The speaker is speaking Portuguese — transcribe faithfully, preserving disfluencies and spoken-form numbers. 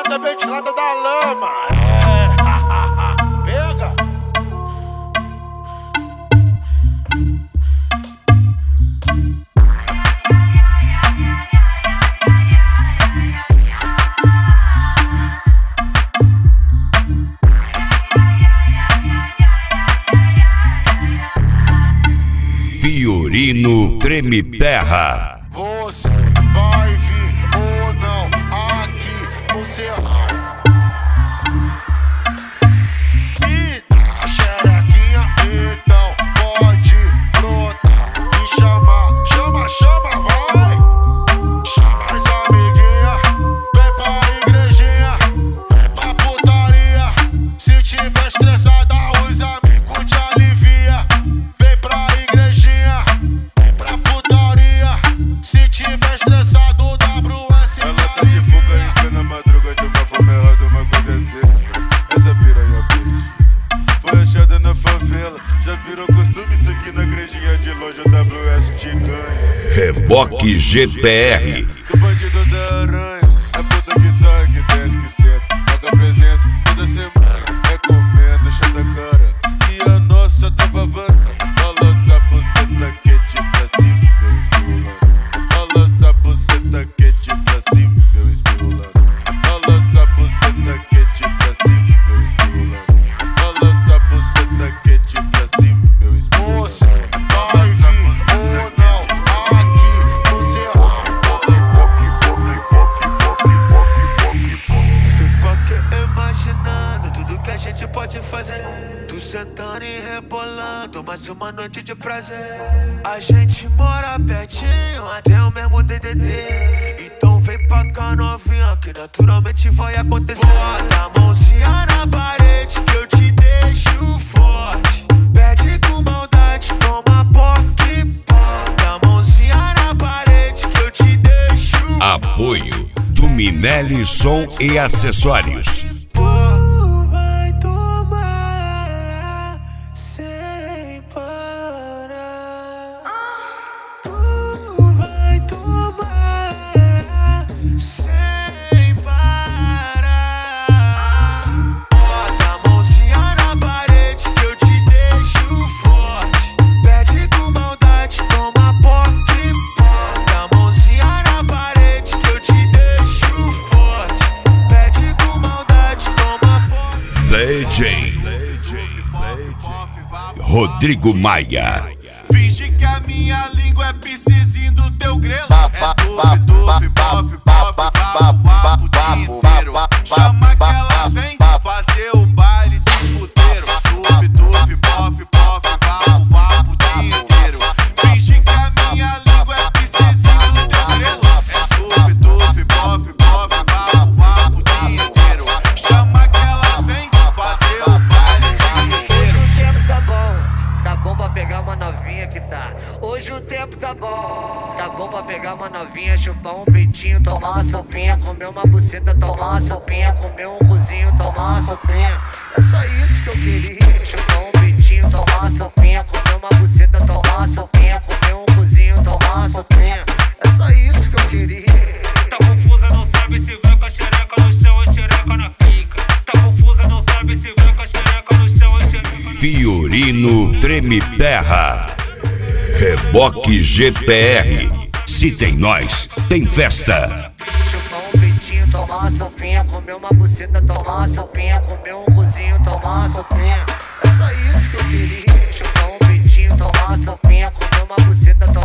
diretamente lá da lama. É, pega. Fiorino Treme Terra. Você vai vir ou não aqui no Serrão? E a xerequinha então pode brotar e chamar, chama, chama, vai. Chama as amiguinhas, vem pra igrejinha, vem pra putaria. Se tiver estressada, os amigos te alivia. Vem pra igrejinha, vem pra putaria. Se tiver estressado, o W S ela tá de fuga em plena madruga, de uma forma errada, uma coisa é certa. Essa piranha perdida foi achada na favela. Já virou costume isso aqui na igrejinha, de longe o W S te ganha. Reboque G P R. O bandido da aranha, a puta que sai, que desce, que senta, paga presença toda semana. Recomendo, chata cara, que a nossa tropa avança. Balança a buceta quente pra cima, meu espirro lança. Balança a buceta quente pra cima, meu espirro lança. Balança a buceta quente pra cima, meu espirro lança. Balança a buceta quente pra cima, meu espirro Você lança. vai vir ou não aqui no Serrão? Fico aqui imaginando tudo que a gente pode fazer. Tu sentando e rebolando, mais uma noite de prazer. A gente mora pertinho, até o mesmo D D D. Então vem pra cá novinha, que naturalmente vai acontecer. Bota a mãozinha na parede que eu te deixo forte. Pede com maldade, toma poque. Bota a mãozinha na parede que eu te deixo forte. Apoio do Minelli Som e Acessórios. Tu vai tomar sem parar. Tu vai tomar sem parar. Bota a mãozinha na parede que eu te deixo forte. Pede com maldade, toma poque. Bota a mãozinha na parede que eu te deixo forte. Pede com maldade, toma poque. D J Rodrigo Maia. Finge que a minha língua é piscizinho do teu grelo. É tufi, tufi, bof, bof, vapo, vapo o dia inteiro. Chama que elas vêm fazer o baile de puteiro. Tufi, tufi, bof, bof, vapo, vapo o dia inteiro. Finge que a minha língua é piscizinho do teu grelo. É tufi, tufi, bof, bof, vapo, vapo o dia inteiro. Chama que elas vêm fazer o baile de puteiro. Hoje o tempo tá bom, tá bom pra pegar uma novinha que tá. Hoje o tempo tá bom, tá bom pra pegar uma novinha, chupar um peitinho, tomar uma sopinha, comer uma buceta, tomar uma sopinha, comer um cozinho, tomar uma sopinha. É só isso que eu queria, chupar um peitinho, tomar uma sopinha, comer uma buceta, tomar uma sopinha, comer um cozinho, tomar uma sopinha. É só isso que eu queria. Tá confusa, não sabe se vai com a xereca no chão ou xereca na pica. Tá confusa, não sabe se vai com a xereca no chão ou xereca na pica. Fiorino Treme Terra. Reboque G P R. Se tem nós, tem festa. Chupar um peitinho, tomar uma sopinha, comer uma buceta, tomar uma sopinha, comer um cozinho, tomar uma sopinha. É só isso que eu queria. Chupar um peitinho, tomar uma sopinha, comer uma buceta, tomar